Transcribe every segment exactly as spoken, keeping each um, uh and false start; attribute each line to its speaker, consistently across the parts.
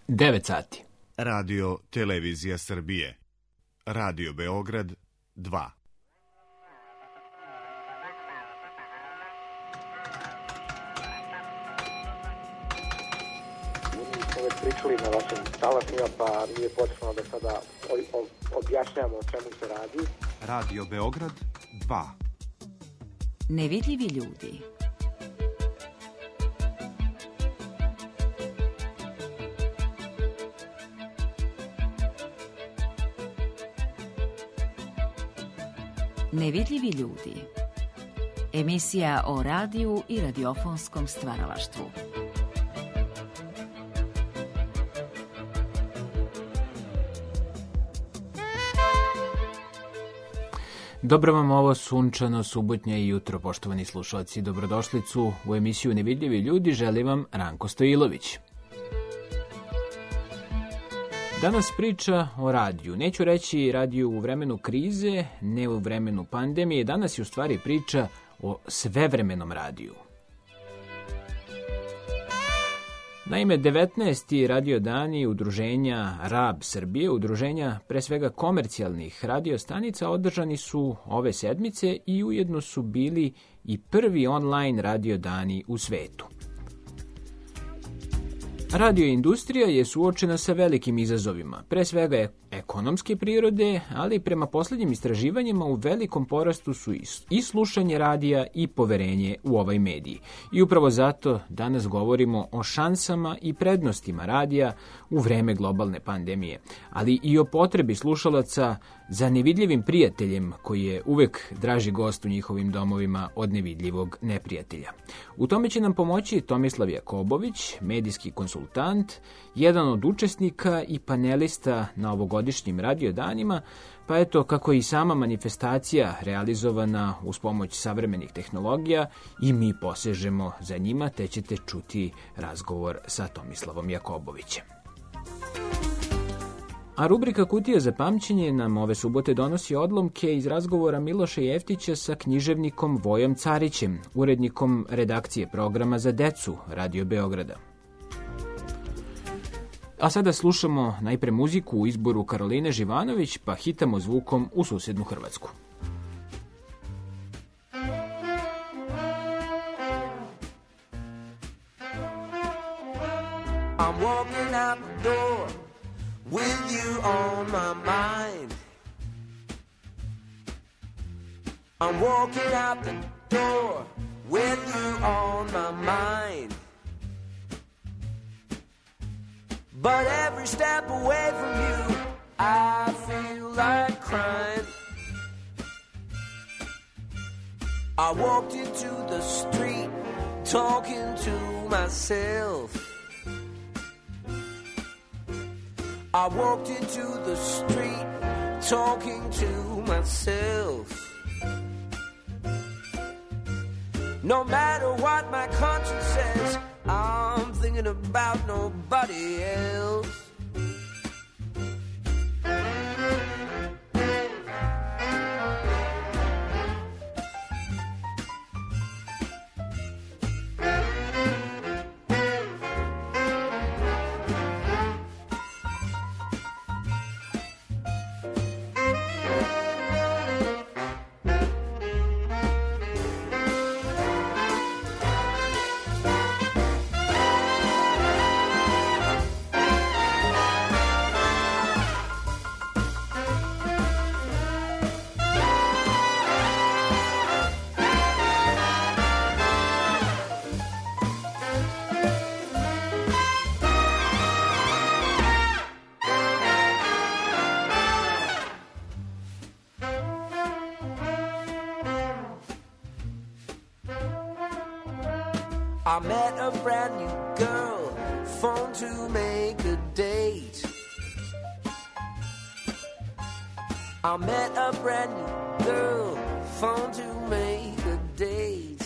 Speaker 1: devet sati.
Speaker 2: Radio Televizija Srbije. Radio Beograd dva.
Speaker 3: Već pričali na vašim talasima, pa nije potrebno da sada objašnjamo o čemu se radi.
Speaker 2: Radio Beograd dva.
Speaker 4: Nevidljivi ljudi. Nevidljivi ljudi. Emisija o radiju i radiofonskom stvaralaštvu.
Speaker 1: Dobro vam ovo sunčano subotnje jutro, poštovani slušalci. Dobrodošlicu u emisiju Nevidljivi ljudi želi vam Ranko Stojilović. Danas priča o radiju. Neću reći radiju u vremenu krize, ne u vremenu pandemije. Danas je u stvari priča o svevremenom radiju. Naime, devetnaesti radiodani udruženja R A B Srbije, udruženja pre svega komercijalnih radiostanica, održani su ove sedmice i ujedno su bili i prvi online radiodani u svetu. Radioindustrija je suočena sa velikim izazovima, pre svega ekonomske prirode, ali prema poslednjim istraživanjima u velikom porastu su i slušanje radija i poverenje u ovaj medij. I upravo zato danas govorimo o šansama i prednostima radija u vreme globalne pandemije, ali i o potrebi slušalaca za nevidljivim prijateljem koji je uvek draži gost u njihovim domovima od nevidljivog neprijatelja. U tome će nam pomoći Tomislav Jakobović, medijski konsultant, jedan od učesnika i panelista na ovogodišnjim radiodanima, pa eto kako je i sama manifestacija realizovana uz pomoć savremenih tehnologija i mi posežemo za njima, te ćete čuti razgovor sa Tomislavom Jakobovićem. A rubrika Kutija za pamćenje nam ove subote donosi odlomke iz razgovora Miloša Jeftića sa književnikom Vojom Carićem, urednikom redakcije programa za decu Radio Beograda. A sada slušamo najpre muziku u izboru Karoline Živanović, pa hitamo zvukom u susednu Hrvatsku.
Speaker 5: I'm walking out the door with you on my mind. I'm walking out the door with you on my mind. But every step away from you, I feel like crying. I walked into the street talking to myself. I walked into the street talking to myself. No matter what my conscience says, I'm thinking about nobody else. I met a brand new girl, phone to make a date. I met a brand new girl, phone to make a date.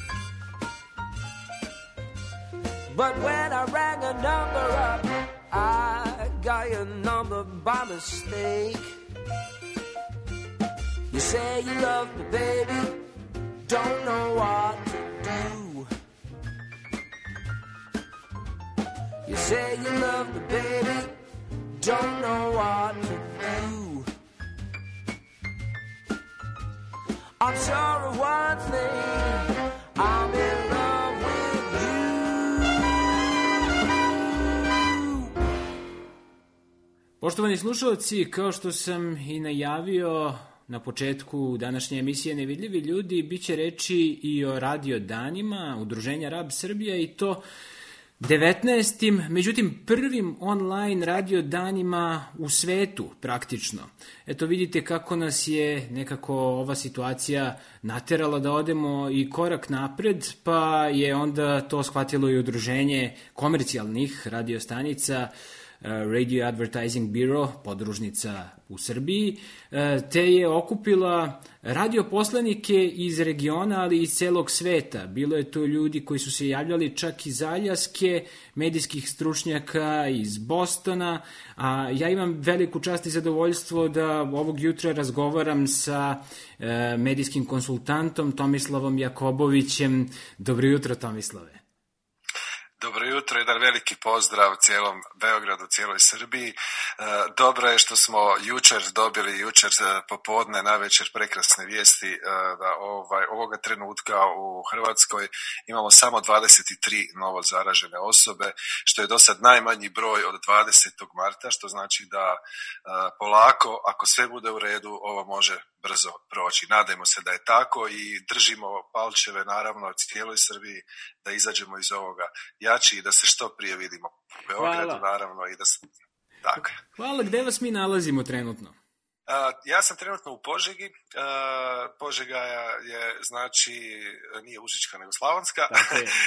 Speaker 5: But when I rang a number up, I got your number by mistake. You say you love me, baby, don't know what to do. You say you love me, baby, don't know what to do. I'm sure of one thing, I'm in love with you.
Speaker 1: Poštovani slušalci, kao što sam i najavio na početku današnje emisije Nevidljivi ljudi, bit će reči i o radio danima Udruženja Rab Srbija i to devetnaestim, međutim prvim online radio danima u svetu praktično. Eto vidite kako nas je nekako ova situacija naterala da odemo i korak napred, pa je onda to shvatilo i Udruženje komercijalnih radiostanica Radio Advertising Bureau, podružnica u Srbiji, te je okupila radioposlanike iz regiona, ali i iz celog sveta. Bilo je to ljudi koji su se javljali čak iz Aljaske, medijskih stručnjaka iz Bostona, a ja imam veliku čast i zadovoljstvo da ovog jutra razgovaram sa medijskim konsultantom Tomislavom Jakobovićem. Dobro jutro, Tomislave.
Speaker 6: Dobro jutro, jedan veliki pozdrav cijelom Beogradu, cijeloj Srbiji. Dobro je što smo jučer dobili, jučer popodne, navečer prekrasne vijesti da ovaj, ovoga trenutka u Hrvatskoj imamo samo dvadeset tri novo zaražene osobe, što je do sad najmanji broj od dvadesetog marta, što znači da polako, ako sve bude u redu, ovo može brzo proći. Nadajmo se da je tako i držimo palčeve naravno cijeloj Srbiji da izađemo iz ovoga jači i da se što prije vidimo u Beogradu. Hvala. Naravno i da se... Tako.
Speaker 1: Hvala, gde vas mi nalazimo trenutno?
Speaker 6: Uh, ja sam trenutno u Požegi. Uh, Požega je, znači, nije Užička nego Slavonska. uh, uh,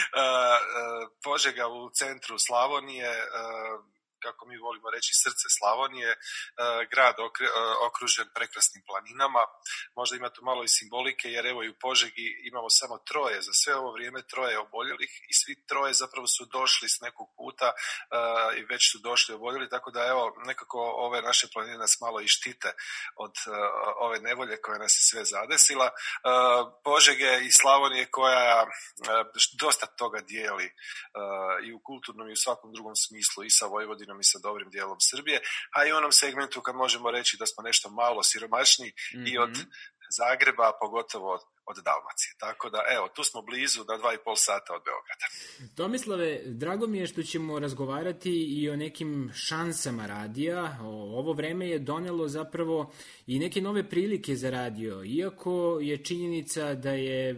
Speaker 6: Požega u centru Slavonije, uh, kako mi volimo reći, srce Slavonije, grad okružen prekrasnim planinama. Možda ima tu malo i simbolike, jer evo i u Požegi imamo samo troje, za sve ovo vrijeme troje oboljelih i svi troje zapravo su došli s nekog puta i već su došli oboljeli, tako da evo nekako ove naše planine nas malo i štite od ove nevolje koja nas je sve zadesila. Požege i Slavonije koja dosta toga dijeli i u kulturnom i u svakom drugom smislu i sa Vojvodinom i sa dobrim dijelom Srbije, a i u onom segmentu kad možemo reći da smo nešto malo siromašniji mm-hmm. i od Zagreba, pogotovo od, od Dalmacije. Tako da, evo, tu smo blizu na dva i pol sata od Beograda.
Speaker 1: Tomislave, drago mi je što ćemo razgovarati i o nekim šansama radija. Ovo vreme je donelo zapravo i neke nove prilike za radio. Iako je činjenica da je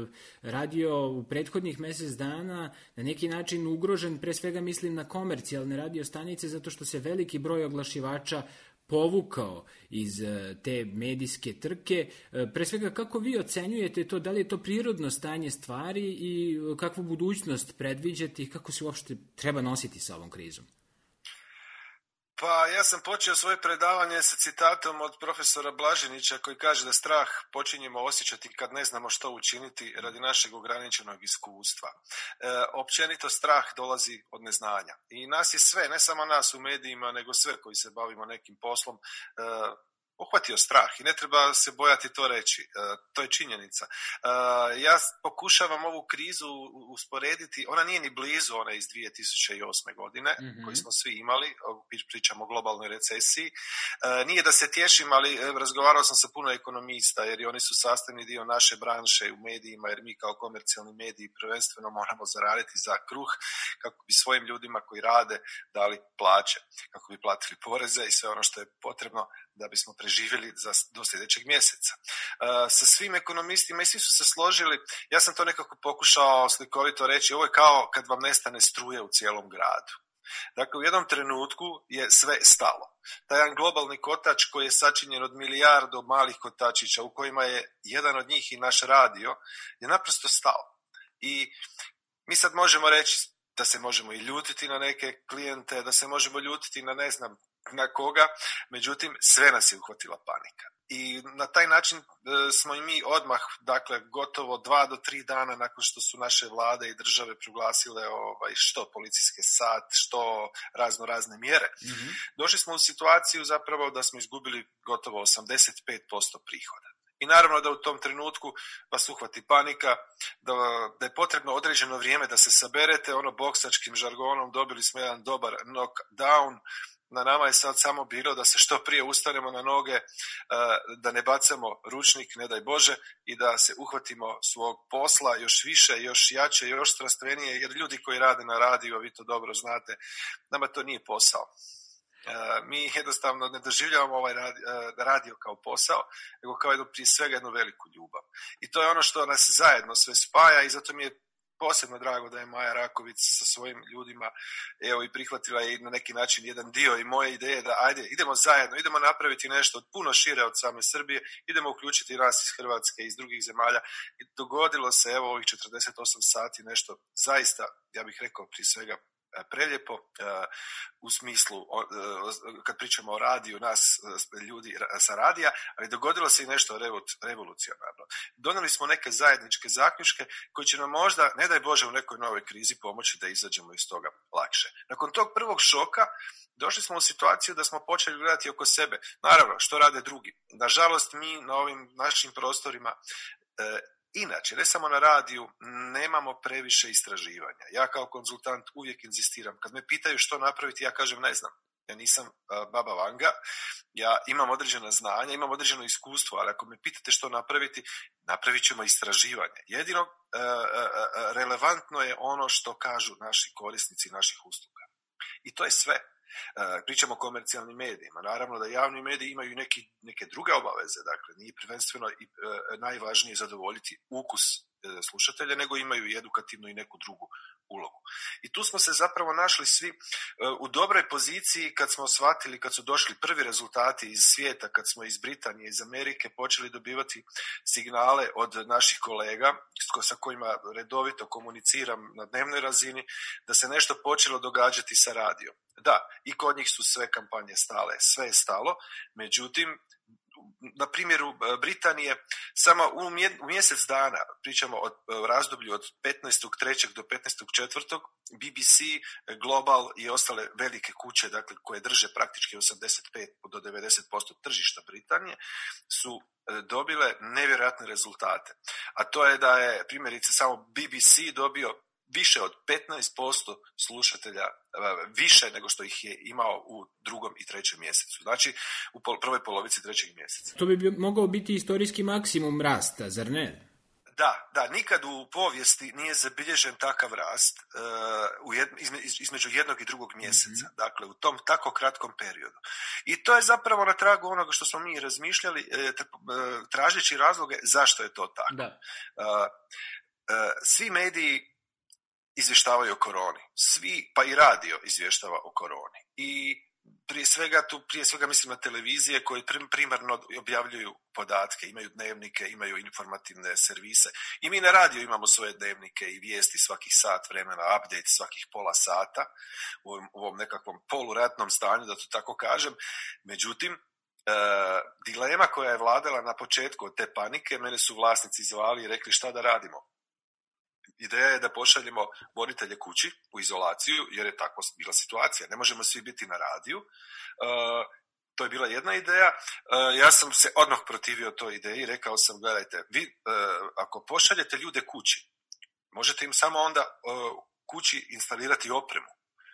Speaker 1: radio u prethodnih mesec dana na neki način ugrožen, pre svega mislim na komercijalne radio stanice, zato što se veliki broj oglašivača povukao iz te medijske trke. Pre svega, kako vi ocenjujete to, da li je to prirodno stanje stvari i kakvu budućnost predviđate i kako se uopšte treba nositi sa ovom krizom?
Speaker 6: Pa ja sam počeo svoje predavanje sa citatom od profesora Blaženića koji kaže da strah počinjemo osjećati kad ne znamo što učiniti radi našeg ograničenog iskustva. E, općenito strah dolazi od neznanja. I nas je sve, ne samo nas u medijima, nego sve koji se bavimo nekim poslom, e, uhvatio strah i ne treba se bojati to reći. E, to je činjenica. E, ja pokušavam ovu krizu usporediti, ona nije ni blizu ona iz dvije tisuće osme godine, mm-hmm. koju smo svi imali, pričamo o globalnoj recesiji. E, nije da se tješim, ali razgovarao sam sa puno ekonomista, jer i oni su sastavni dio naše branše u medijima, jer mi kao komercijalni mediji prvenstveno moramo zaraditi za kruh, kako bi svojim ljudima koji rade dali plaće, kako bi platili poreze i sve ono što je potrebno da bismo preživjeli za, do sljedećeg mjeseca. Uh, sa svim ekonomistima i svi su se složili, ja sam to nekako pokušao slikovito reći, ovo je kao kad vam nestane struje u cijelom gradu. Dakle, u jednom trenutku je sve stalo. Taj jedan globalni kotač koji je sačinjen od milijardu malih kotačića, u kojima je jedan od njih i naš radio, je naprosto stao. I mi sad možemo reći da se možemo i ljutiti na neke klijente, da se možemo ljutiti na ne znam na koga, međutim sve nas je uhvatila panika. I na taj način e, smo i mi odmah, dakle, gotovo dva do tri dana nakon što su naše vlade i države proglasile ovaj, što policijske sat, što razno razne mjere, mm-hmm. došli smo u situaciju zapravo da smo izgubili gotovo osamdeset pet posto prihoda. I naravno da u tom trenutku vas uhvati panika, da, da je potrebno određeno vrijeme da se saberete, ono boksačkim žargonom dobili smo jedan dobar knockdown Na nama je sad samo bilo da se što prije ustanemo na noge, da ne bacamo ručnik, ne daj Bože, i da se uhvatimo svog posla još više, još jače, još strastvenije, jer ljudi koji rade na radiju, vi to dobro znate, nama to nije posao. Mi jednostavno ne doživljavamo ovaj radio kao posao, nego kao jedno, prije svega jednu veliku ljubav. I to je ono što nas zajedno sve spaja i zato mi je posebno drago da je Maja Raković sa svojim ljudima evo i prihvatila je na neki način jedan dio i moje ideje da ajde, idemo zajedno, idemo napraviti nešto puno šire od same Srbije, idemo uključiti nas iz Hrvatske i iz drugih zemalja. I dogodilo se evo ovih četrdeset osam sati nešto zaista, ja bih rekao prije svega preljepo u smislu kad pričamo o radiju nas ljudi sa radija, ali dogodilo se i nešto revolucionarno. Donijeli smo neke zajedničke zaključke koji će nam možda, ne daj Bože, u nekoj novoj krizi pomoći da izađemo iz toga lakše. Nakon tog prvog šoka došli smo u situaciju da smo počeli gledati oko sebe. Naravno, što rade drugi. Nažalost, mi na ovim našim prostorima inače, ne samo na radiju, nemamo previše istraživanja. Ja kao konzultant uvijek inzistiram. Kad me pitaju što napraviti, ja kažem ne znam. Ja nisam uh, baba Vanga, ja imam određena znanja, imam određeno iskustvo, ali ako me pitate što napraviti, napravit ćemo istraživanje. Jedino uh, uh, relevantno je ono što kažu naši korisnici naših usluga. I to je sve. Uh, pričamo o komercijalnim medijima. Naravno da javni mediji imaju neki, neke druge obaveze, dakle nije prvenstveno i uh, najvažnije zadovoljiti ukus uh, slušatelja, nego imaju i edukativnu i neku drugu ulogu. I tu smo se zapravo našli svi uh, u dobroj poziciji kad smo shvatili, kad su došli prvi rezultati iz svijeta, kad smo iz Britanije, iz Amerike počeli dobivati signale od naših kolega sa kojima redovito komuniciram na dnevnoj razini, da se nešto počelo događati sa radijom. Da, i kod njih su sve kampanje stale, sve je stalo, međutim, na primjeru Britanije, samo u mjesec dana, pričamo o razdoblju od petnaestog trećeg do petnaestog četvrtog B B C, Global i ostale velike kuće, dakle, koje drže praktički osamdeset pet do devedeset posto tržišta Britanije, su dobile nevjerojatne rezultate. A to je da je, primjerice, samo B B C dobio više od petnaest posto slušatelja, više nego što ih je imao u drugom i trećem mjesecu. Znači, u prvoj polovici trećeg mjeseca.
Speaker 1: To bi mogao biti istorijski maksimum rasta, zar ne?
Speaker 6: Da, da, nikad u povijesti nije zabilježen takav rast uh, u jed, između jednog i drugog mjeseca, mm-hmm. dakle u tom tako kratkom periodu. I to je zapravo na tragu onoga što smo mi razmišljali, tražeći razloge zašto je to tako. Da. Uh, uh, svi mediji izvještavaju o koroni. Svi, pa i radio izvještava o koroni. I prije svega, tu prije svega mislim na televizije koje primarno objavljuju podatke, imaju dnevnike, imaju informativne servise. I mi na radio imamo svoje dnevnike i vijesti svakih sat vremena, update svakih pola sata u ovom, u ovom nekakvom poluratnom stanju, da to tako kažem. Međutim, e, dilema koja je vladala na početku od te panike, mene su vlasnici zvali i rekli šta da radimo. Ideja je da pošaljemo voditelje kući u izolaciju, jer je takva bila situacija. Ne možemo svi biti na radiju. Uh, to je bila jedna ideja. Uh, ja sam se odmah protivio toj ideji i rekao sam, gledajte, vi uh, ako pošaljete ljude kući, možete im samo onda uh, kući instalirati opremu.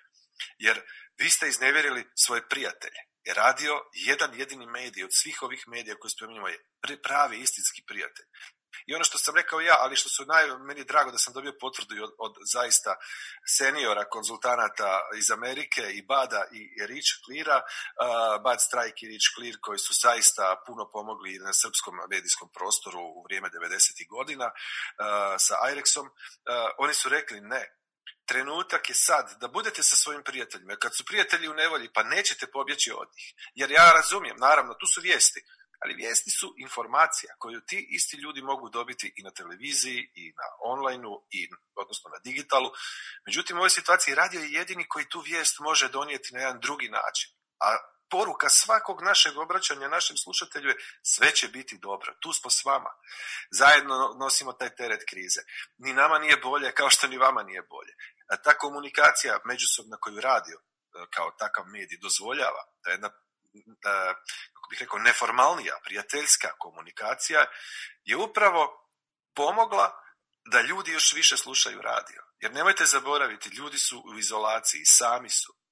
Speaker 6: Jer vi ste iznevjerili svoje prijatelje. Jer radio, jedan jedini medij od svih ovih medija koje spominjamo je pravi istinski prijatelj. I ono što sam rekao ja, ali što su naj, meni je drago da sam dobio potvrdu od, od zaista seniora konzultanata iz Amerike i Bada i Rich Cleara, uh, Bad Strike i Rich Clear koji su zaista puno pomogli na srpskom medijskom prostoru u vrijeme devedesetih godina uh, sa Irexom. Uh, oni su rekli ne. Trenutak je sad da budete sa svojim prijateljima. Kad su prijatelji u nevolji, pa nećete pobjeći od njih. Jer ja razumijem, naravno, tu su vijesti. Ali vijesti su informacija koju ti isti ljudi mogu dobiti i na televiziji, i na onlineu, i, odnosno na digitalu. Međutim, u ovoj situaciji radio je jedini koji tu vijest može donijeti na jedan drugi način. A poruka svakog našeg obraćanja našem slušatelju je sve će biti dobro. Tu smo s vama. Zajedno nosimo taj teret krize. Ni nama nije bolje kao što ni vama nije bolje. A ta komunikacija međusobna koju radio kao takav medij dozvoljava, ta jedna Uh, kako bih rekao, neformalnija, prijateljska komunikacija je upravo pomogla da ljudi još više slušaju radio. Jer nemojte zaboraviti, ljudi su u izolaciji, sami su.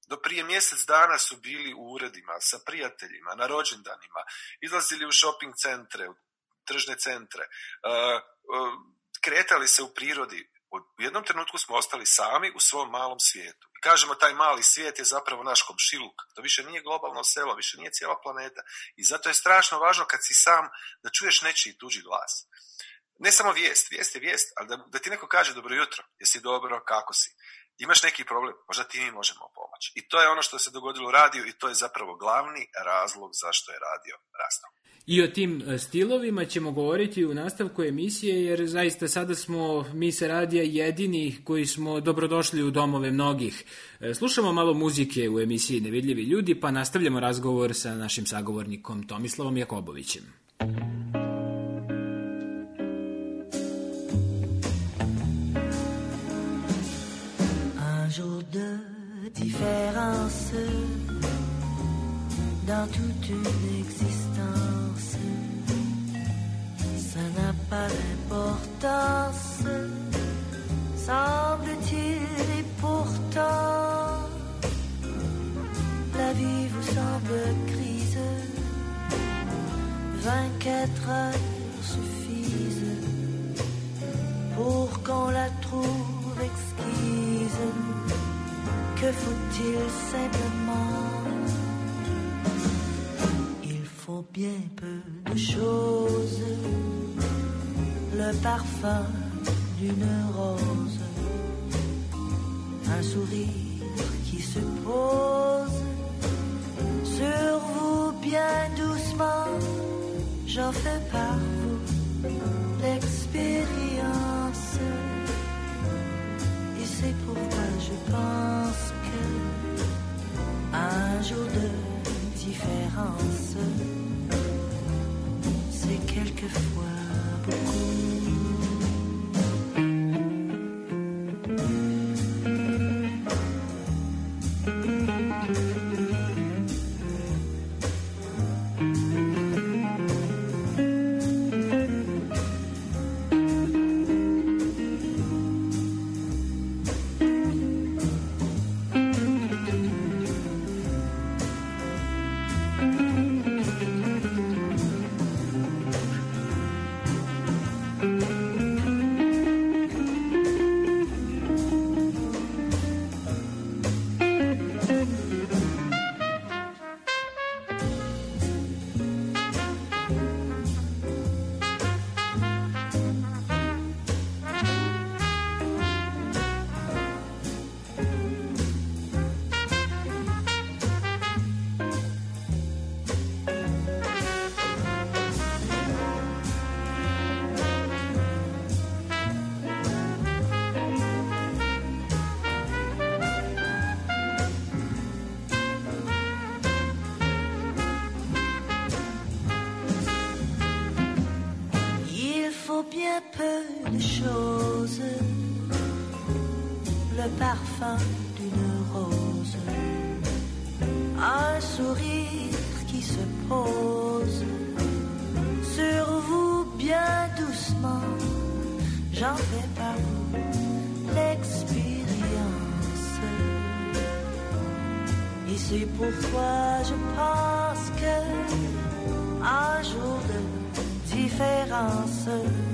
Speaker 6: Do prije mjesec dana su bili u uredima, sa prijateljima, na rođendanima, izlazili u shopping centre, u tržne centre, kretali se u prirodi. U jednom trenutku smo ostali sami u svom malom svijetu. I kažemo, taj mali svijet je zapravo naš komšiluk. To više nije globalno selo, više nije cijela planeta. I zato je strašno važno kad si sam da čuješ nečiji tuđi glas. Ne samo vijest, vijest je vijest, ali da, da ti neko kaže dobro jutro, jesi dobro, kako si. Imaš neki problem, možda ti mi možemo pomoći. I to je ono što se dogodilo u radiju i to je zapravo glavni razlog zašto je radio rastao.
Speaker 1: I o tim stilovima ćemo govoriti u nastavku emisije, jer zaista sada smo mi sa radija jedini koji smo dobrodošli u domove mnogih. Slušamo malo muzike u emisiji Nevidljivi ljudi, pa nastavljamo razgovor sa našim sagovornikom Tomislavom Jakobovićem.
Speaker 7: Un jour de différence dans toute une existence, ça n'a pas d'importance, semble-t-il, et pourtant la vie vous semble grise, vingt-quatre heures suffisent pour qu'on la trouve exquise. Que faut-il simplement? Il faut bien peu de choses, le parfum d'une rose, un sourire qui se pose sur vous bien doucement. J'en fais par vous l'expérience, et c'est pourquoi je pense que un jour de différence, c'est quelquefois beaucoup. Bien peu de choses, le parfum d'une rose, un sourire qui se pose sur vous bien doucement. J'en fais par vous l'expérience, et c'est pourquoi je pense que un jour de différence,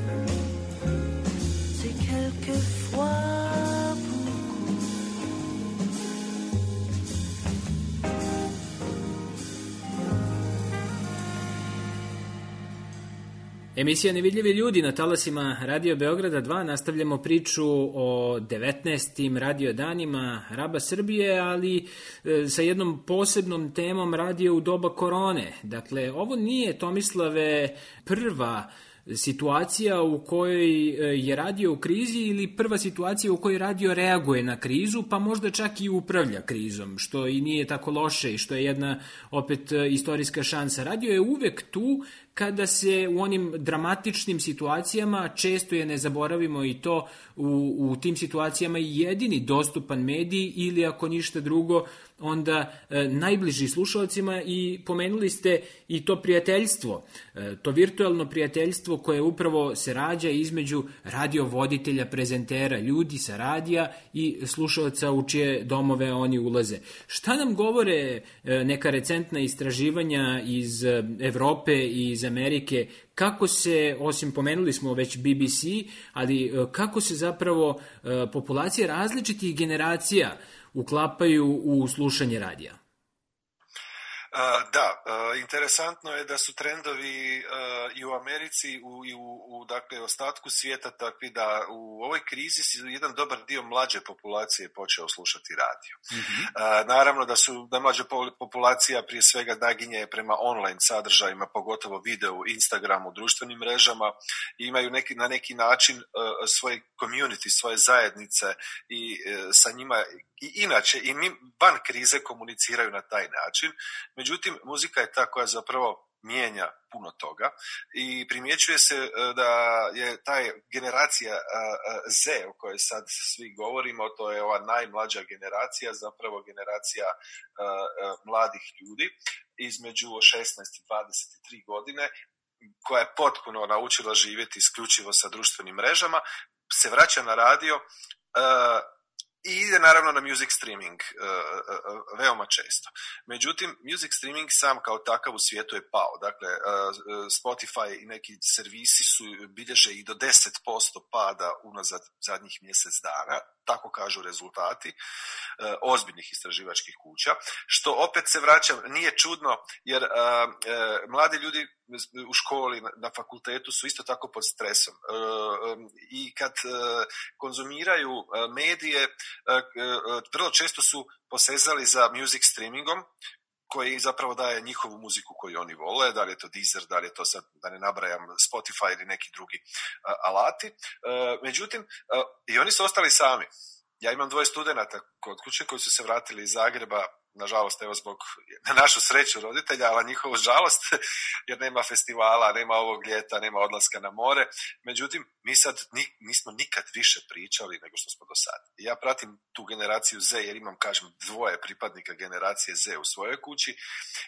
Speaker 7: c'est quelquefois beaucoup.
Speaker 1: Emisija Nevidljivi ljudi na talasima Radio Beograda dva. Nastavljamo priču o devetnaestim radio danima Raba Srbije, ali e, sa jednom posebnom temom radio u doba korone. Dakle, ovo nije, Tomislave, prva situacija u kojoj je radio u krizi ili prva situacija u kojoj radio reaguje na krizu, pa možda čak i upravlja krizom, što i nije tako loše i što je jedna opet istorijska šansa. Radio je uvek tu kada se u onim dramatičnim situacijama, često je ne zaboravimo i to, u, u tim situacijama jedini dostupan medij ili ako ništa drugo onda e, najbliži slušalcima i pomenuli ste i to prijateljstvo, e, to virtualno prijateljstvo koje upravo se rađa između radiovoditelja, prezentera, ljudi sa radija i slušalca u čije domove oni ulaze. Šta nam govore e, neka recentna istraživanja iz Evrope i iz Amerike, kako se, osim pomenuli smo već B B C, ali kako se zapravo e, populacije različitih generacija uklapaju u slušanje radija?
Speaker 6: Da, interesantno je da su trendovi i u Americi i u, u dakle, ostatku svijeta takvi da u ovoj krizi jedan dobar dio mlađe populacije počeo slušati radio. Mm-hmm. Naravno da su da mlađa populacija prije svega naginje prema online sadržajima, pogotovo videu, Instagramu, društvenim mrežama, i imaju neki, na neki način svoje community, svoje zajednice i sa njima i inače i van krize komuniciraju na taj način. Međutim, muzika je ta koja zapravo mijenja puno toga i primjećuje se da je ta generacija Z o kojoj sad svi govorimo, to je ova najmlađa generacija, zapravo generacija mladih ljudi između šesnaest i dvadeset tri godine, koja je potpuno naučila živjeti isključivo sa društvenim mrežama, se vraća na radio i ide naravno na music streaming uh, uh, veoma često. Međutim, music streaming sam kao takav u svijetu je pao. Dakle, uh, Spotify i neki servisi su bilježe i do deset posto pada unazad zadnjih mjesec dana, tako kažu rezultati uh, ozbiljnih istraživačkih kuća, što opet se vraća, nije čudno, jer uh, uh, mladi ljudi u školi, na, na fakultetu su isto tako pod stresom. Uh, um, I kad uh, konzumiraju uh, medije, vrlo često su posezali za music streamingom koji zapravo daje njihovu muziku koju oni vole, da li je to Deezer, da li je to sad, da ne nabrajam, Spotify ili neki drugi uh, alati. Uh, međutim, uh, i oni su ostali sami. Ja imam dvoje studenata kod kuće koji su se vratili iz Zagreba, nažalost, evo zbog, na našu sreću roditelja, ali njihovu žalost, jer nema festivala, nema ovog ljeta, nema odlaska na more. Međutim, mi sad ni, nismo nikad više pričali nego što smo do sad. Ja pratim tu generaciju Z, jer imam, kažem, dvoje pripadnika generacije Z u svojoj kući,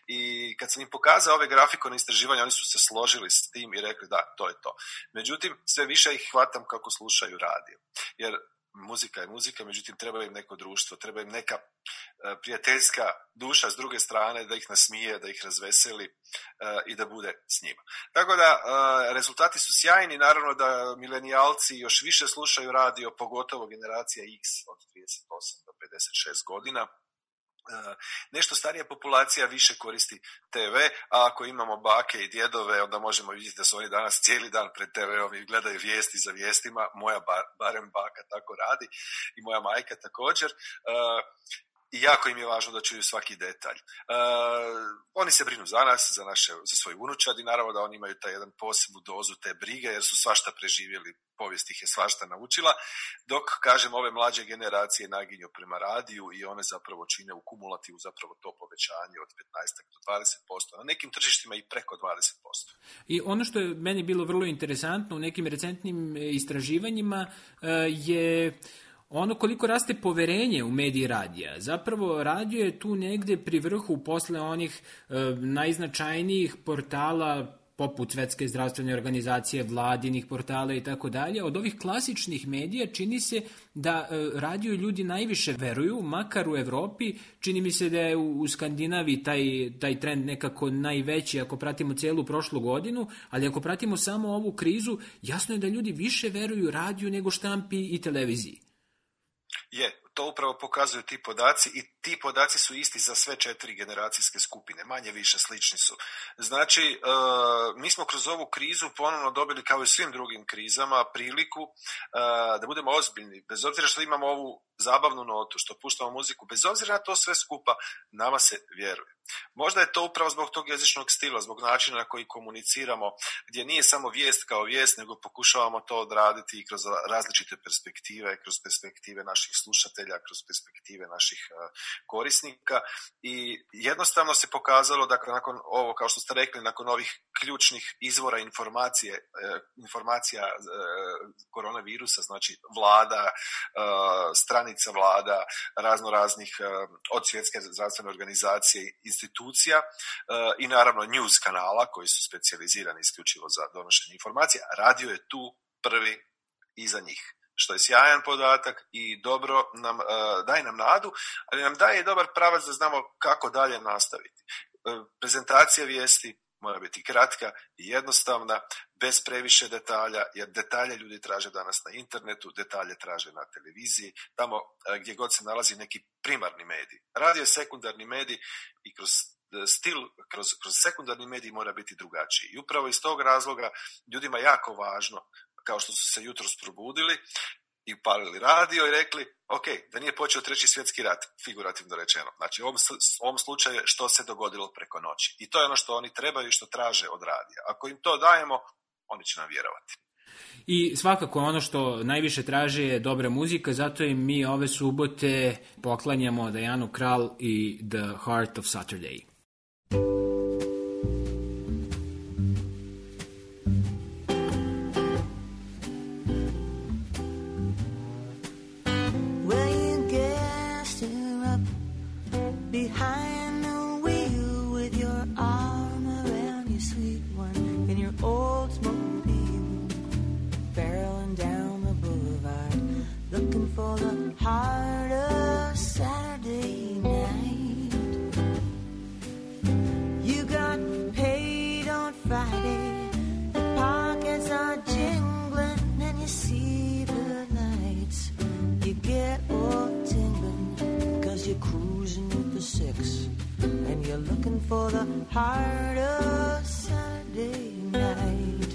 Speaker 6: i kad sam im pokazao ove grafikone istraživanja, oni su se složili s tim i rekli da, to je to. Međutim, sve više ih hvatam kako slušaju radio. Jer muzika je muzika, međutim treba im neko društvo, treba im neka uh, prijateljska duša s druge strane da ih nasmije, da ih razveseli uh, i da bude s njima. Tako da uh, rezultati su sjajni, naravno da milenijalci još više slušaju radio, pogotovo generacija X od trideset osam do pedeset šest godina. Uh, nešto starija populacija više koristi te ve, a ako imamo bake i djedove, onda možemo vidjeti da su oni danas cijeli dan pred te veom i gledaju vijesti za vijestima. Moja bar, barem baka tako radi i moja majka također. Uh, I jako im je važno da čuju svaki detalj. Uh, oni se brinu za nas, za, naše, za svoj unučad, i naravno da oni imaju taj jedan posebnu dozu te brige, jer su svašta preživjeli, povijest ih je svašta naučila, dok, kažem, ove mlađe generacije naginju prema radiju i one zapravo čine u kumulativu zapravo to povećanje od petnaest do dvadeset posto, na nekim tržištima i preko dvadeset posto.
Speaker 1: I ono što je meni bilo vrlo interesantno u nekim recentnim istraživanjima je ono koliko raste poverenje u mediji radija. Zapravo radio je tu negde pri vrhu posle onih e, najznačajnijih portala poput Svetske zdravstvene organizacije, vladinih portala i tako dalje. Od ovih klasičnih medija čini se da e, radio ljudi najviše veruju, makar u Evropi. Čini mi se da je u, u Skandinaviji taj, taj trend nekako najveći ako pratimo cijelu prošlu godinu, ali ako pratimo samo ovu krizu, jasno je da ljudi više veruju radiju nego štampi i televiziji.
Speaker 6: Je, to upravo pokazuju ti podaci, i ti podaci su isti za sve četiri generacijske skupine, manje više slični su. Znači, e, mi smo kroz ovu krizu ponovno dobili, kao i u svim drugim krizama, priliku e, da budemo ozbiljni, bez obzira što imamo ovu zabavnu notu, što puštamo muziku, bez obzira na to sve skupa, nama se vjeruje. Možda je to upravo zbog tog jezičnog stila, zbog načina na koji komuniciramo, gdje nije samo vijest kao vijest, nego pokušavamo to odraditi i kroz različite perspektive, kroz perspektive naših slušatelja gledatelja, kroz perspektive naših korisnika i jednostavno se pokazalo da nakon ovo, kao što ste rekli, nakon ovih ključnih izvora informacije, informacija koronavirusa, znači vlada, stranica vlada, razno raznih od svjetske zdravstvene organizacije, institucija i naravno news kanala koji su specijalizirani isključivo za donošenje informacija, radio je tu prvi iza njih. Što je sjajan podatak i dobro nam, daje nam nadu, ali nam daje i dobar pravac da znamo kako dalje nastaviti. Prezentacija vijesti mora biti kratka i jednostavna, bez previše detalja, jer detalje ljudi traže danas na internetu, detalje traže na televiziji, tamo gdje god se nalazi neki primarni medij. Radio je sekundarni medij i kroz stil, kroz, kroz sekundarni medij mora biti drugačiji. I upravo iz tog razloga ljudima jako važno, kao što su se jutros probudili i palili radio i rekli, ok, da nije počeo treći svjetski rat, figurativno rečeno. Znači, u ovom, u ovom slučaju što se dogodilo preko noći. I to je ono što oni trebaju i što traže od radija. Ako im to dajemo, oni će nam vjerovati.
Speaker 1: I svakako ono što najviše traže je dobra muzika, zato im mi ove subote poklanjamo Dianu Krall i The Heart of Saturday.
Speaker 7: Behind the wheel with your arm around your sweet one in your Oldsmobile, barreling down the boulevard, looking for the heart of Saturday night. You got paid on Friday, your pockets are jingling, and you see the lights. You get all tingling, cause you're cruising with the six, and you're looking for the heart of Saturday night.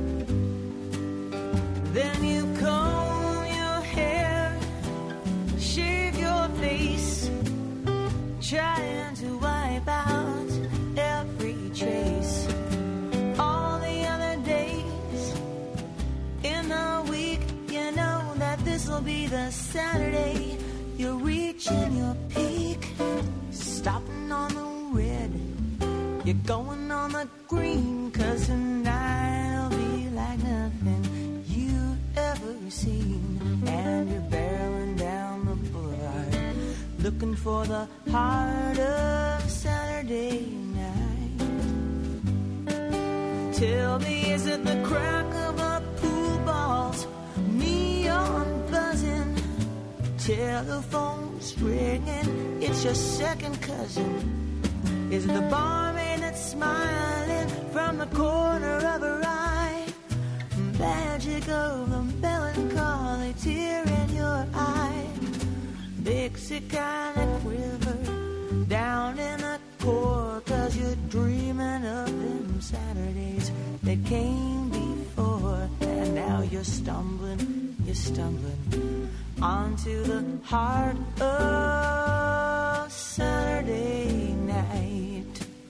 Speaker 7: Then you comb your hair, shave your face, trying to wipe out every trace. All the other days in the week, you know that this'll be the Saturday. You're reaching your peak, stopping on the red. You're going on the green, cause tonight'll be like nothing you've ever seen. And you're barreling down the boulevard, looking for the heart of Saturday night. Tell me, is it the crack of a pool ball's neon buzzing? Telephone's ringing, it's your second cousin. Is it the barmaid that's smiling from the corner of her eye? Magic of the melancholy tear in your eye makes it kind of quiver down in the core, cause you're dreaming of them Saturdays that came before. And now you're stumbling, you're stumbling onto the heart of Saturday night.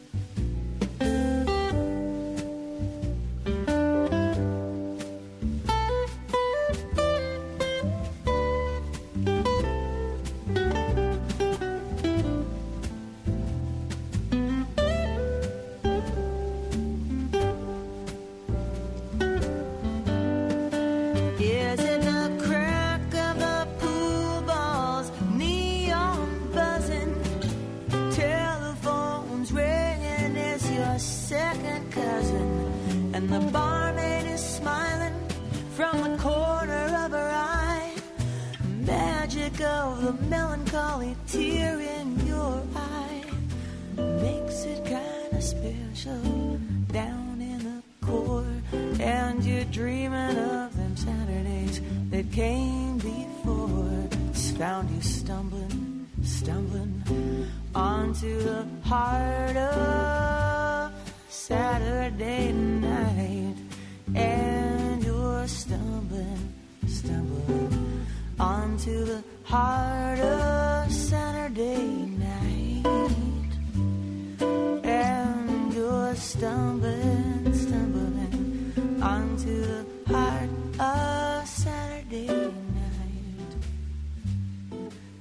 Speaker 7: And the barmaid is smiling from the corner of her eye. Magic of the melancholy tear in your eye makes it kind of special down in the core. And you're dreaming of them Saturdays that came before. It's found you stumbling, stumbling onto the heart of Saturday night. And you're stumbling, stumbling onto the heart of Saturday night. And you're stumbling, stumbling onto the heart of Saturday night.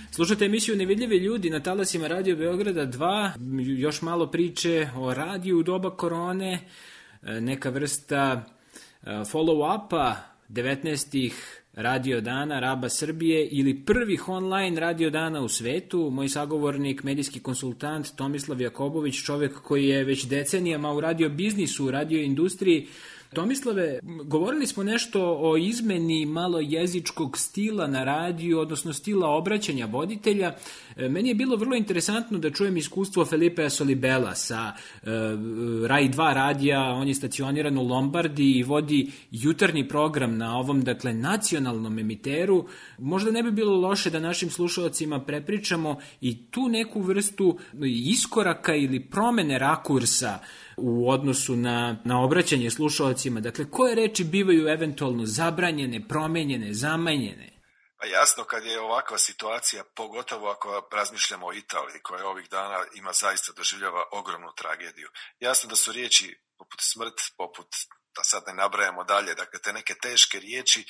Speaker 1: Slušate emisiju Nevidljivi ljudi na talasima Radio Beograda dva, još malo priče o radiju u doba korone, neka vrsta follow-upa devetnaestih radio dana Raba Srbije ili prvih online radio dana u svetu. Moj sagovornik, medijski konsultant Tomislav Jakobović, čovjek koji je već decenijama u radio biznisu, u radio industriji. Tomislave, govorili smo nešto o izmeni malo jezičkog stila na radiju, odnosno stila obraćanja voditelja. Meni je bilo vrlo interesantno da čujem iskustvo Felipea Solibela sa e, Rai dva radija. On je stacioniran u Lombardi i vodi jutarnji program na ovom, dakle, nacionalnom emiteru. Možda ne bi bilo loše da našim slušalcima prepričamo i tu neku vrstu iskoraka ili promene rakursa u odnosu na, na obraćanje slušalcima. Dakle, koje reči bivaju eventualno zabranjene, promenjene, zamenjene?
Speaker 6: Pa jasno, kad je ovakva situacija, pogotovo ako razmišljamo o Italiji, koja ovih dana ima zaista doživljava ogromnu tragediju. Jasno da su riječi poput smrt, poput, da sad ne nabrajamo dalje, dakle te neke teške riječi,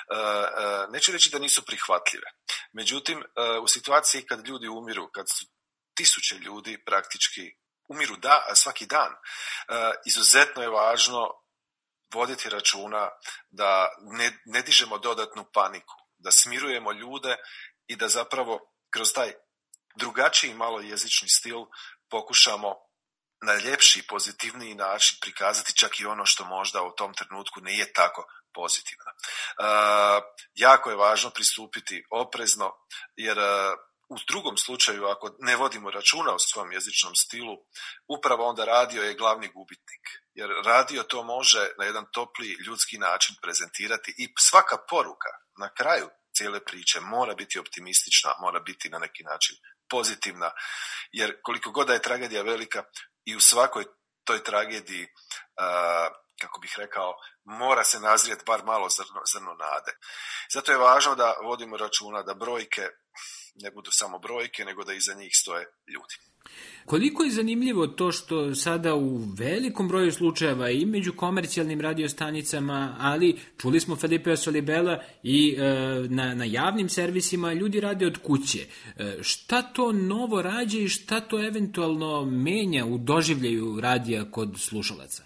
Speaker 6: uh, uh, neću reći da nisu prihvatljive. Međutim, uh, u situaciji kad ljudi umiru, kad su tisuće ljudi praktički umiru da, svaki dan, uh, izuzetno je važno voditi računa da ne, ne dižemo dodatnu paniku, da smirujemo ljude i da zapravo kroz taj drugačiji malo jezični stil pokušamo na ljepši i pozitivniji način prikazati čak i ono što možda u tom trenutku nije tako pozitivno. Uh, jako je važno pristupiti oprezno, jer uh, u drugom slučaju, ako ne vodimo računa o svom jezičnom stilu, upravo onda radio je glavni gubitnik. Jer radio to može na jedan topli ljudski način prezentirati i svaka poruka na kraju cijele priče mora biti optimistična, mora biti na neki način pozitivna. Jer koliko god da je tragedija velika, i u svakoj toj tragediji, uh, kako bih rekao, mora se nazrijeti bar malo zrno, zrno nade. Zato je važno da vodimo računa da brojke ne budu samo brojke, nego da iza njih stoje ljudi.
Speaker 1: Koliko je zanimljivo to što sada u velikom broju slučajeva i među komercijalnim radiostanicama, ali čuli smo Felipea Solibela i e, na, na javnim servisima ljudi rade od kuće. E, šta to novo rađa i šta to eventualno menja u doživljaju radija kod slušalaca?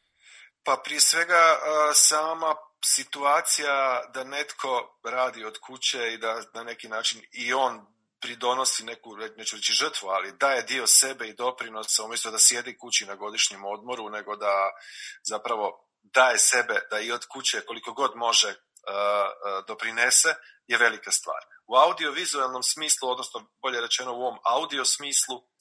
Speaker 6: Pa prije svega sama situacija da netko radi od kuće i da na neki način i on pridonosi neku, neću reći žrtvu, ali daje dio sebe i doprinosa umjesto da sjedi kući na godišnjem odmoru, nego da zapravo daje sebe, da i od kuće koliko god može uh, uh, doprinese, je velika stvar. U audiovizualnom smislu, odnosno bolje rečeno u ovom audio smislu, uh,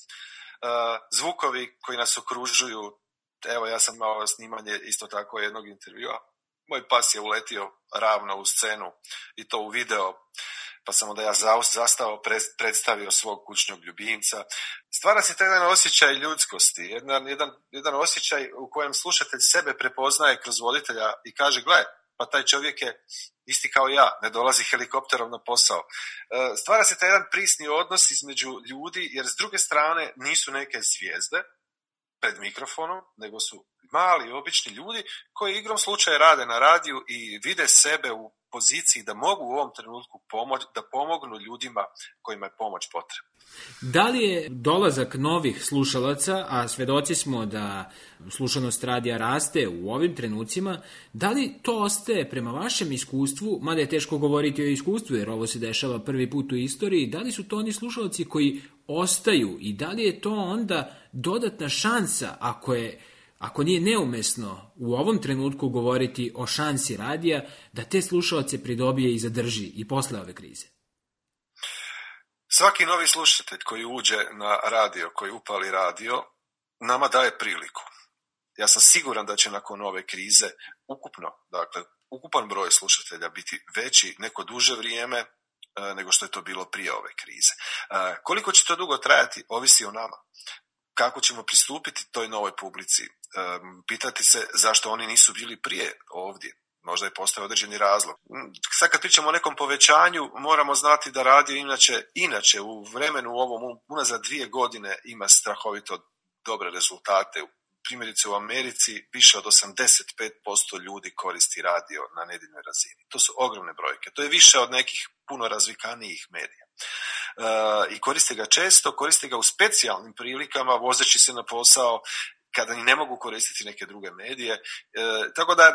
Speaker 6: zvukovi koji nas okružuju, evo ja sam imao snimanje isto tako jednog intervjua, moj pas je uletio ravno u scenu i to u video, pa sam onda ja zastao, predstavio svog kućnog ljubimca. Stvara se taj jedan osjećaj ljudskosti, jedan, jedan, jedan osjećaj u kojem slušatelj sebe prepoznaje kroz voditelja i kaže, gle, pa taj čovjek je isti kao ja, ne dolazi helikopterom na posao. Stvara se taj jedan prisni odnos između ljudi, jer s druge strane nisu neke zvijezde pred mikrofonom, nego su mali, obični ljudi koji igrom slučaja rade na radiju i vide sebe u poziciji da mogu u ovom trenutku pomoć, da pomognu ljudima kojima je pomoć potrebna.
Speaker 1: Da li je dolazak novih slušalaca, a svedoci smo da slušanost radija raste u ovim trenucima, da li to ostaje prema vašem iskustvu, mada je teško govoriti o iskustvu jer ovo se dešava prvi put u istoriji, da li su to oni slušalci koji ostaju i da li je to onda dodatna šansa, ako je Ako nije neumesno u ovom trenutku govoriti o šansi radija, da te slušalce pridobije i zadrži i posle ove krize?
Speaker 6: Svaki novi slušatelj koji uđe na radio, koji upali radio, nama daje priliku. Ja sam siguran da će nakon ove krize ukupno, dakle, ukupan broj slušatelja biti veći neko duže vrijeme nego što je to bilo prije ove krize. Koliko će to dugo trajati, ovisi o nama. Kako ćemo pristupiti toj novoj publici? Pitati se zašto oni nisu bili prije ovdje. Možda je postao određeni razlog. Sad kad pričamo o nekom povećanju, moramo znati da radio inače, inače u vremenu ovom unazad dvije godine ima strahovito dobre rezultate. Primjerice u Americi više od osamdeset pet posto ljudi koristi radio na nedjeljnoj razini. To su ogromne brojke. To je više od nekih puno razvikanijih medija. i koriste ga često, koriste ga u specijalnim prilikama, vozeći se na posao, kada ni ne mogu koristiti neke druge medije. E, tako da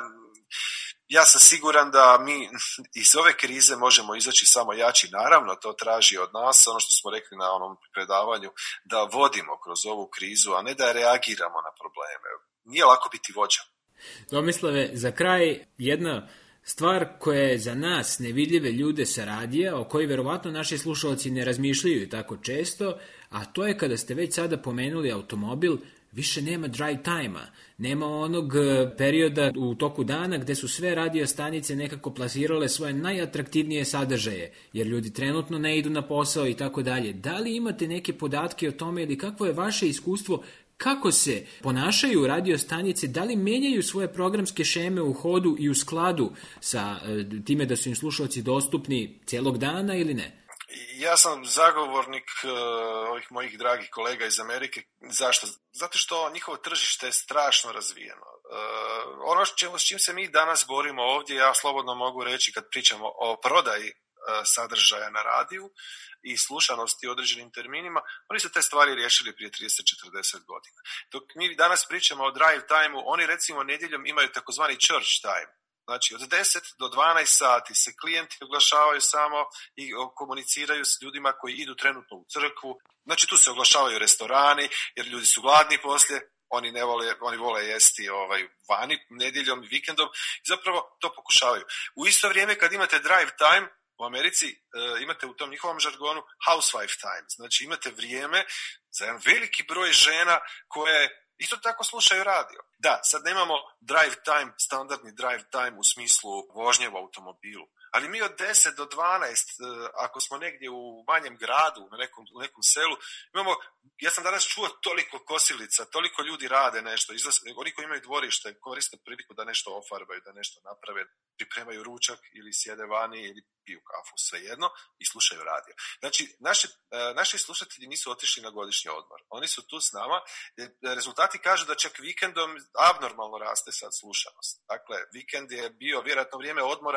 Speaker 6: ja sam siguran da mi iz ove krize možemo izaći samo jači. Naravno, to traži od nas, ono što smo rekli na onom predavanju, da vodimo kroz ovu krizu, a ne da reagiramo na probleme. Nije lako biti vođa.
Speaker 1: Tomislave, za kraj jedna stvar koja je za nas, nevidljive ljude sa radija, o kojoj verovatno naši slušalci ne razmišljaju tako često, a to je kada ste već sada pomenuli automobil, više nema drive time-a, nema onog perioda u toku dana gde su sve radio stanice nekako plasirale svoje najatraktivnije sadržaje, jer ljudi trenutno ne idu na posao i tako dalje. Da li imate neke podatke o tome ili kakvo je vaše iskustvo, kako se ponašaju radio stanice, da li menjaju svoje programske šeme u hodu i u skladu sa time da su im slušalci dostupni celog dana ili ne?
Speaker 6: Ja sam zagovornik uh, ovih mojih dragih kolega iz Amerike. Zašto? Zato što njihovo tržište je strašno razvijeno. Uh, ono s čim se mi danas borimo ovdje, ja slobodno mogu reći kad pričamo o prodaji uh, sadržaja na radiju i slušanosti određenim terminima, oni su te stvari riješili prije trideset do četrdeset godina. Dok mi danas pričamo o drive time-u, oni recimo nedjeljom imaju takozvani church time. Znači, od deset do dvanaest sati se klijenti oglašavaju samo i komuniciraju s ljudima koji idu trenutno u crkvu. Znači, tu se oglašavaju restorani, jer ljudi su gladni poslije, oni ne vole, oni vole jesti ovaj, vani nedjeljom i vikendom i zapravo to pokušavaju. U isto vrijeme kad imate drive time, u Americi e, imate u tom njihovom žargonu housewife time. Znači, imate vrijeme za jedan veliki broj žena koje isto tako slušaju radio. Da, sad nemamo drive time, standardni drive time u smislu vožnje u automobilu, ali mi od deset do dvanaest, ako smo negdje u manjem gradu, na nekom, u nekom selu, imamo, ja sam danas čuo toliko kosilica, toliko ljudi rade nešto, izlaz, oni koji imaju dvorište koriste priliku da nešto ofarbaju, da nešto naprave, pripremaju ručak ili sjede vani ili piju kafu, svejedno, i slušaju radio. Znači, naši, naši slušatelji nisu otišli na godišnji odmor. Oni su tu s nama. Rezultati kažu da čak vikendom abnormalno raste sad slušanost. Dakle, vikend je bio vjerojatno vrijeme odmora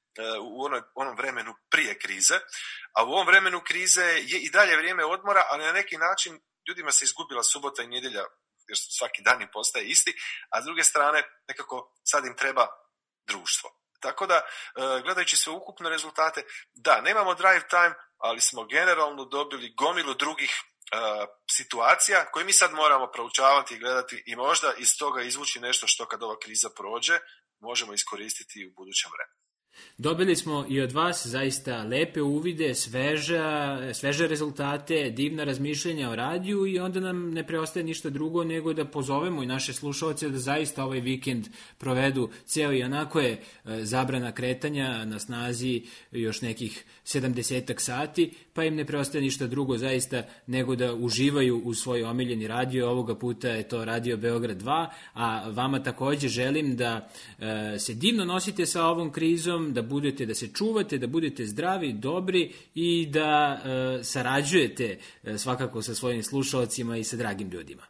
Speaker 6: u onoj, onom vremenu prije krize, a u ovom vremenu krize je i dalje vrijeme odmora, ali na neki način ljudima se izgubila subota i nedjelja, jer svaki dan im postaje isti, a s druge strane nekako sad im treba društvo. Tako da, gledajući sve ukupne rezultate, da, nemamo drive time, ali smo generalno dobili gomilu drugih uh, situacija koje mi sad moramo proučavati i gledati i možda iz toga izvući nešto što kad ova kriza prođe možemo iskoristiti u budućem vremenu.
Speaker 1: Dobili smo i od vas zaista lepe uvide, sveža, sveže rezultate, divna razmišljenja o radiju i onda nam ne preostaje ništa drugo nego da pozovemo i naše slušalce da zaista ovaj vikend provedu ceo i onako je zabrana kretanja na snazi još nekih sedamdesetak sati, pa im ne preostaje ništa drugo zaista nego da uživaju u svoj omiljeni radio. Ovoga puta je to Radio Beograd dva, a vama takođe želim da e, se divno nosite sa ovom krizom, da budete, da se čuvate, da budete zdravi, dobri i da e, sarađujete e, svakako sa svojim slušalcima i sa dragim ljudima.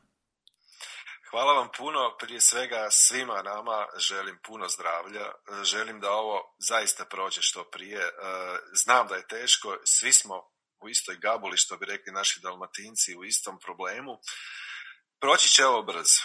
Speaker 6: Hvala vam puno, prije svega svima nama želim puno zdravlja, želim da ovo zaista prođe što prije, znam da je teško, svi smo u istoj gabuli, što bi rekli naši Dalmatinci, u istom problemu, proći će ovo brzo.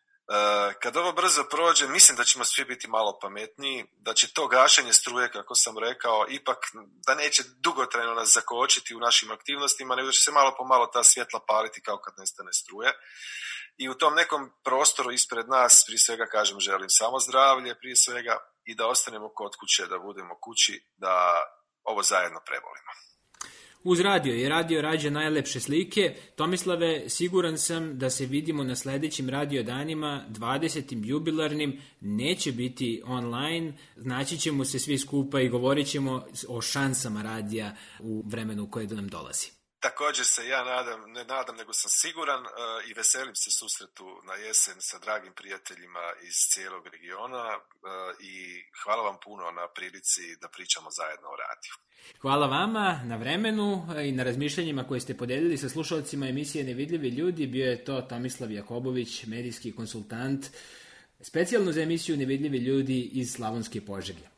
Speaker 6: Kad ovo brzo prođe, mislim da ćemo svi biti malo pametniji, da će to gašenje struje, kako sam rekao, ipak da neće dugotrajno nas zakočiti u našim aktivnostima, nego da će se malo po malo ta svjetla paliti kao kad nestane struje. I u tom nekom prostoru ispred nas, prije svega kažem, želim samo zdravlje prije svega i da ostanemo kod kuće, da budemo kući, da ovo zajedno prebolimo.
Speaker 1: Uz radio je radio rađa najlepše slike. Tomislave, siguran sam da se vidimo na sledećim radio danima, dvadesetim jubilarnim, neće biti online, naći ćemo se svi skupa i govorit ćemo o šansama radija u vremenu koje nam dolazi.
Speaker 6: Također se ja nadam, ne nadam, nego sam siguran uh, i veselim se susretu na jesen sa dragim prijateljima iz cijelog regiona uh, i hvala vam puno na prilici da pričamo zajedno o radiju.
Speaker 1: Hvala vama na vremenu i na razmišljanjima koje ste podelili sa slušalcima emisije Nevidljivi ljudi. Bio je to Tomislav Jakobović, medijski konsultant, specijalno za emisiju Nevidljivi ljudi iz Slavonske Požege.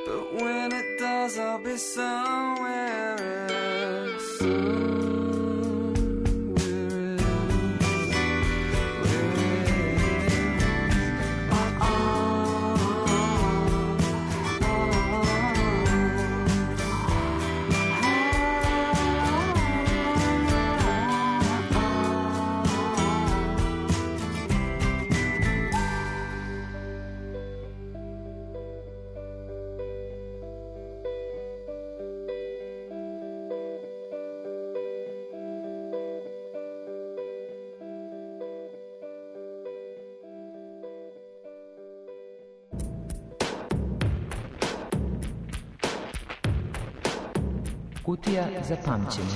Speaker 5: But when it does, I'll be somewhere else. Somewhere
Speaker 8: Kutija za pamćenje.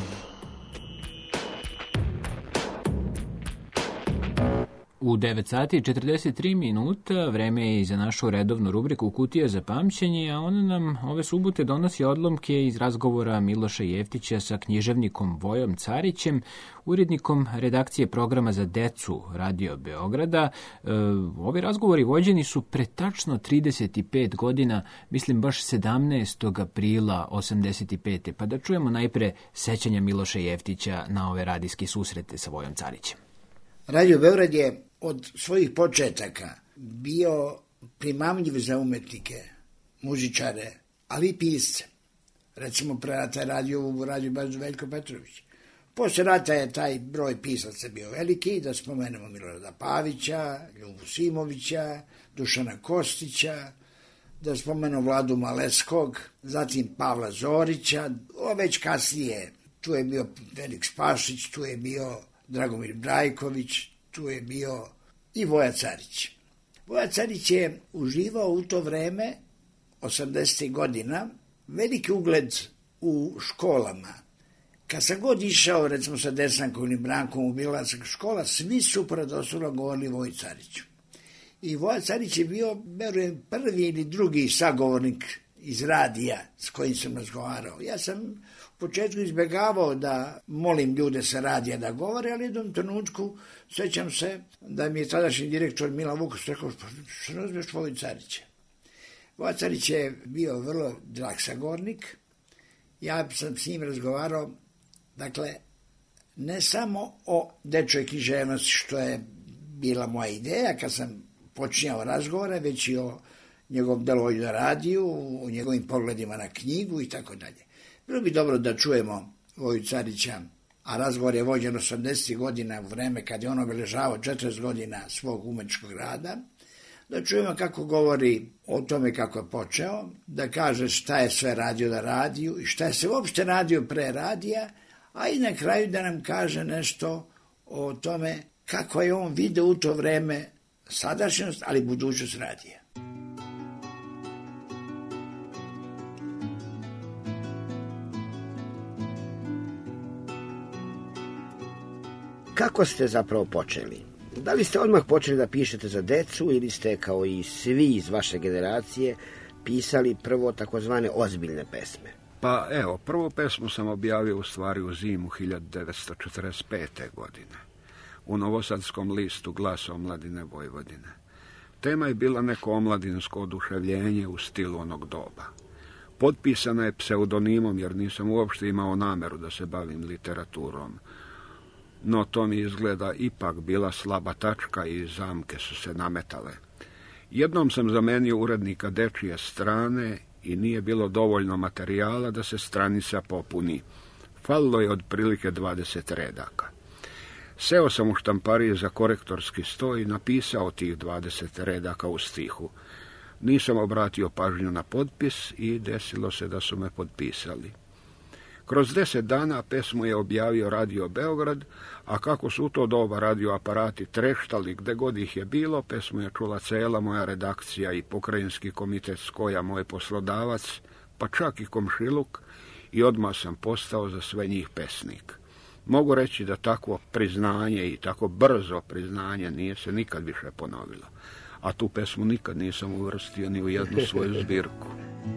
Speaker 1: U devet sati i četrdeset tri minuta vreme je i za našu redovnu rubriku Kutija za pamćenje, a ona nam ove subote donosi odlomke iz razgovora Miloša Jeftića sa književnikom Vojom Carićem, urednikom redakcije programa za decu Radio Beograda. E, ovi razgovori vođeni su pre tačno trideset pet godina, mislim baš sedamnaestog aprila osamdeset pete. Pa da čujemo najpre sećanja Miloša Jeftića na ove radijske susrete sa Vojom Carićem.
Speaker 9: Radio Beograd je od svojih početaka bio primamljiv za umetnike, muzičare, ali i pisce. Recimo pre rata je radio u Radio Bazu Veljko Petrović. Posle rata je taj broj pisaca bio veliki, da spomenemo Milorada Pavića, Ljubu Simovića, Dušana Kostića, da spomenemo Vladu Maleskog, zatim Pavla Zorića, o već kasnije tu je bio Felix Pašić, tu je bio Dragomir Brajković, tu je bio i Voja Carić. Voja Carić je uživao u to vreme, osamdesetih godina, veliki ugled u školama. Kad sam god išao, recimo sa Desankom ili Brankom u Bilanska škola, svi su predoslovno govorili Voji Cariću. I Voja Carić je bio, verujem, prvi ili drugi sagovornik iz radija s kojim sam razgovarao. Ja sam u početku izbjegavao da molim ljude sa radija da govore, ali u jednom trenutku sećam se da mi je tadašnji direktor Milan Vuković rekao, što ne uzmeš Voju Carića? Voja Carić je bio vrlo drag sagovornik. Ja sam s njim razgovarao, dakle, ne samo o dečoj književnosti, što je bila moja ideja kad sam počinjao razgovore, već i o njegovom delovanju na radiju, o njegovim pogledima na knjigu i tako dalje. Bilo bi dobro da čujemo Voju Carića, a razgovor je vođen osamdesetih godina u vreme kad je on obeležavao četrdeset godina svog umetničkog rada, da čujemo kako govori o tome kako je počeo, da kaže šta je sve radio na radiju i šta je se uopšte radio pre radija, a i na kraju da nam kaže nešto o tome kako je on video u to vreme sadašnjost, ali budućnost radija.
Speaker 10: Kako ste zapravo počeli? Da li ste odmah počeli da pišete za decu ili ste, kao i svi iz vaše generacije, pisali prvo takozvane ozbiljne pesme?
Speaker 11: Pa evo, prvu pesmu sam objavio u stvari u zimu hiljadu devetsto četrdeset pete. godine u novosadskom listu Glas omladine Vojvodine. Tema je bila neko omladinsko oduševljenje u stilu onog doba. Potpisana je pseudonimom jer nisam uopšte imao nameru da se bavim literaturom. No to mi izgleda ipak bila slaba tačka i zamke su se nametale. Jednom sam zamenio urednika dečije strane i nije bilo dovoljno materijala da se stranica popuni. Falilo je otprilike dvadeset redaka. Seo sam u štampariji za korektorski sto i napisao tih dvadeset redaka u stihu. Nisam obratio pažnju na potpis i desilo se da su me potpisali. Kroz deset dana pesmu je objavio Radio Beograd, a kako su u to doba radioaparati treštali gde god ih je bilo, pesmu je čula cela moja redakcija i pokrajinski komitet Skoja, moj poslodavac, pa čak i komšiluk, i odmah sam postao za sve njih pesnik. Mogu reći da takvo priznanje i tako brzo priznanje nije se nikad više ponovilo, a tu pesmu nikad nisam uvrstio ni u jednu svoju zbirku.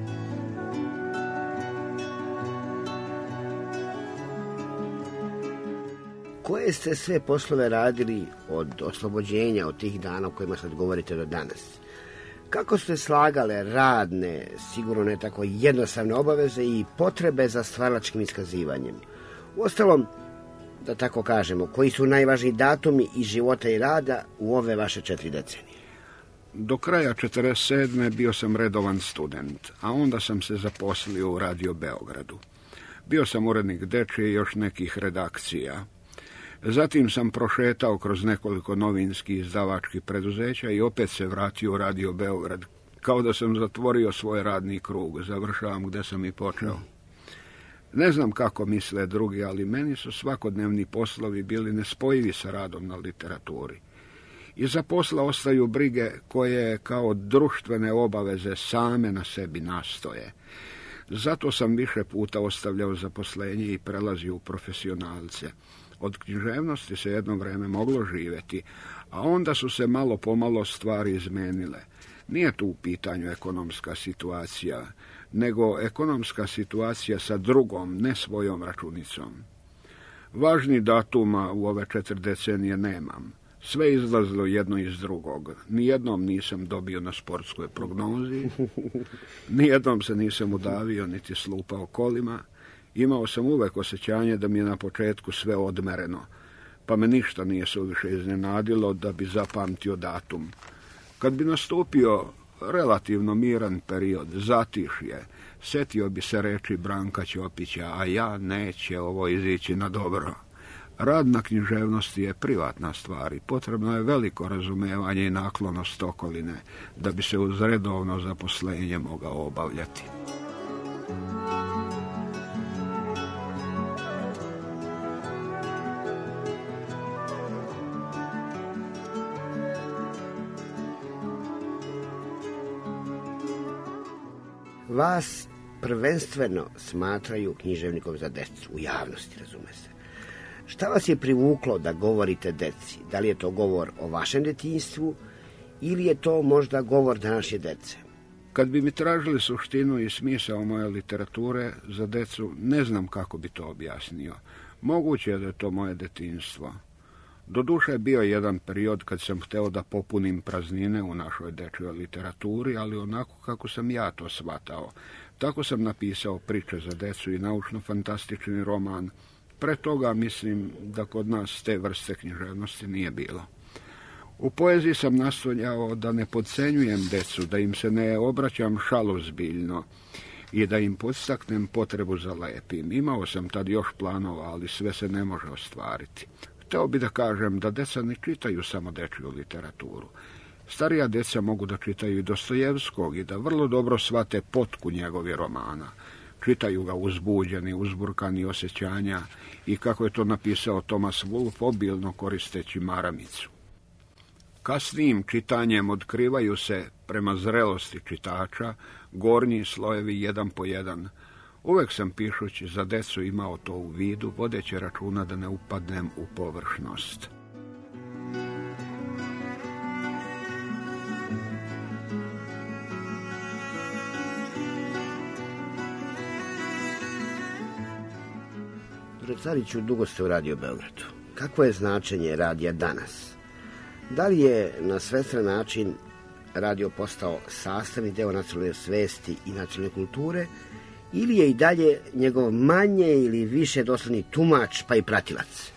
Speaker 10: Koje ste sve poslove radili od oslobođenja, od tih dana o kojima sad govorite do danas? Kako ste slagale radne, sigurno ne tako jednostavne obaveze i potrebe za stvaralačkim iskazivanjem? Uostalom, da tako kažemo, koji su najvažniji datumi iz života i rada u ove vaše četiri decenije?
Speaker 11: Do kraja četrdeset sedme bio sam redovan student, a onda sam se zaposlio u Radio Beogradu. Bio sam urednik Dečije i još nekih redakcija. Zatim sam prošetao kroz nekoliko novinskih izdavačkih preduzeća i opet se vratio u Radio Beograd. Kao da sam zatvorio svoj radni krug, završavam gde sam i počeo. Ne znam kako misle drugi, ali meni su svakodnevni poslovi bili nespojivi sa radom na literaturi. Iza posla ostaju brige koje kao društvene obaveze same na sebi nastoje. Zato sam više puta ostavljao zaposlenje i prelazio u profesionalce. Od književnosti se jedno vreme moglo živjeti, a onda su se malo pomalo stvari izmenile. Nije tu u pitanju ekonomska situacija, nego ekonomska situacija sa drugom, ne svojom računicom. Važni datuma u ove četiri decenije nemam. Sve izlazilo jedno iz drugog. Nijednom nisam dobio na sportskoj prognozi, nijednom se nisam udavio niti slupao kolima. Imao sam uvek osjećanje da mi je na početku sve odmereno, pa me ništa nije suviše iznenadilo da bi zapamtio datum. Kad bi nastupio relativno miran period, zatišje, setio bi se reči Branka Ćopića, a ja neće ovo izići na dobro. Rad na književnosti je privatna stvar i potrebno je veliko razumevanje i naklonost okoline da bi se uz redovno zaposlenje mogao obavljati.
Speaker 10: Vas prvenstveno smatraju književnikom za decu, u javnosti, razume se. Šta vas je privuklo da govorite deci? Da li je to govor o vašem detinjstvu ili je to možda govor današnje dece?
Speaker 11: Kad bi mi tražili suštinu i smisao moje literature za decu, ne znam kako bi to objasnio. Moguće je da je to moje detinjstvo. Doduše je bio jedan period kad sam hteo da popunim praznine u našoj dečjoj literaturi, ali onako kako sam ja to shvatao. Tako sam napisao priče za decu i naučno-fantastični roman. Pre toga mislim da kod nas te vrste književnosti nije bilo. U poeziji sam nastojao da ne podcenjujem decu, da im se ne obraćam šalozbiljno i da im podstaknem potrebu za lepim. Imao sam tad još planova, ali sve se ne može ostvariti. Hteo bi da kažem da deca ne čitaju samo dečju literaturu. Starija deca mogu da čitaju i Dostojevskog i da vrlo dobro shvate potku njegovih romana. Čitaju ga uzbuđeni, uzburkani osjećanja i, kako je to napisao Thomas Wolfe, obilno koristeći maramicu. Kasnijim čitanjem otkrivaju se, prema zrelosti čitača, gornji slojevi jedan po jedan. Uvek sam, pišući za decu, imao to u vidu, vodeći računa da ne upadnem u površnost.
Speaker 10: Cariću, dugo ste u Radio Beogradu. Kakvo je značenje radija danas? Da li je na svestran način radio postao sastavni deo nacionalne svesti i nacionalne kulture, ili je i dalje njegov manje ili više dosledni tumač pa i pratilac?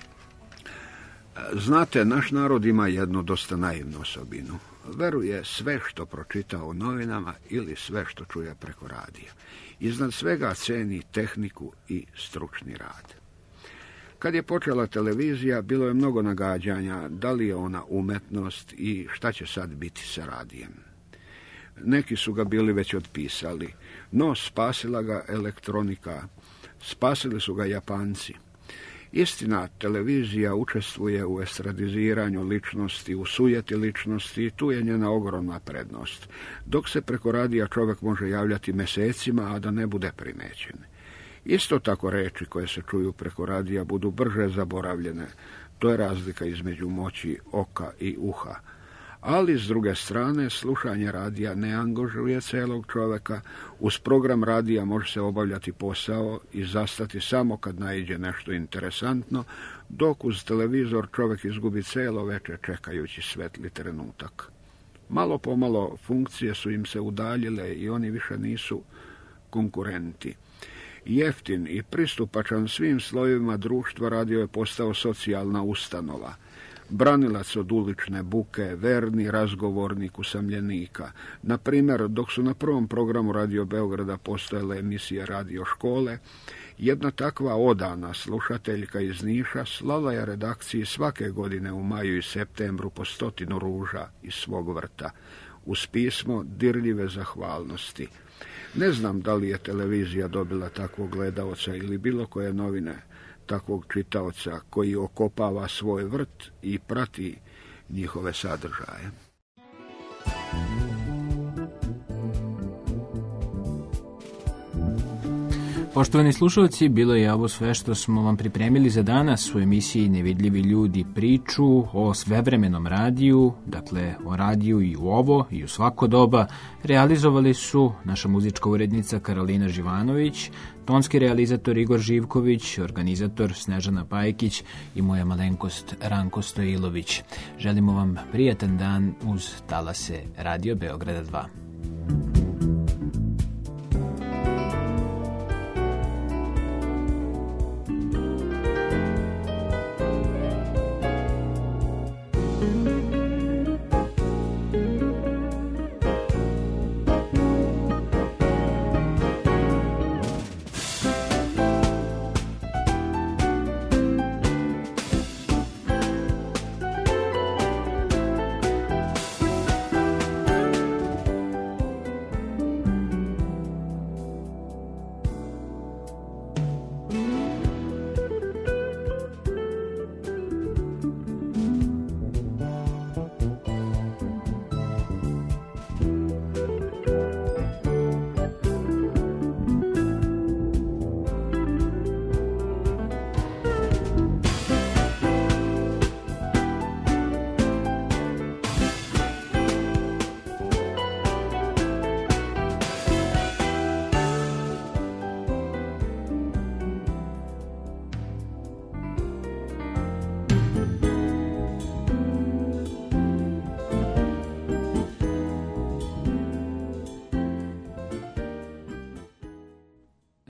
Speaker 11: Znate, naš narod ima jednu dosta naivnu osobinu. Veruje sve što pročita u novinama ili sve što čuje preko radija. Iznad svega ceni tehniku i stručni rad. Kad je počela televizija, bilo je mnogo nagađanja da li je ona umetnost i šta će sad biti sa radijem. Neki su ga bili već otpisali, no spasila ga elektronika, spasili su ga Japanci. Istina, televizija učestvuje u estradiziranju ličnosti, u sujeti ličnosti i tu je njena ogromna prednost. Dok se preko radija čovjek može javljati mesecima, a da ne bude primećen. Isto tako reči koje se čuju preko radija budu brže zaboravljene. To je razlika između moći oka i uha. Ali, s druge strane, slušanje radija ne angažuje celog čoveka. Uz program radija može se obavljati posao i zastati samo kad naiđe nešto interesantno, dok uz televizor čovek izgubi celo veče čekajući svetli trenutak. Malo po malo funkcije su im se udaljile i oni više nisu konkurenti. Jeftin i pristupačan svim slojevima društva, radio je postao socijalna ustanova. Branilac od ulične buke, verni razgovornik usamljenika. Na primjer, dok su na prvom programu Radio Beograda postojale emisije Radio škole, jedna takva odana slušateljka iz Niša slala je redakciji svake godine u maju i septembru po stotinu ruža iz svog vrta, uz pismo dirljive zahvalnosti. Ne znam da li je televizija dobila takvog gledaoca ili bilo koje novine takvog čitaoca koji okopava svoj vrt i prati njihove sadržaje.
Speaker 1: Poštovani slušalci, bilo je ovo sve što smo vam pripremili za danas u emisiji Nevidljivi ljudi, priču o svevremenom radiju, dakle o radiju i u ovo i u svako doba. Realizovali su naša muzička urednica Karolina Živanović, tonski realizator Igor Živković, organizator Snežana Pajkić i moja malenkost Ranko Stojilović. Želimo vam prijatan dan uz talase Radio Beograda dva.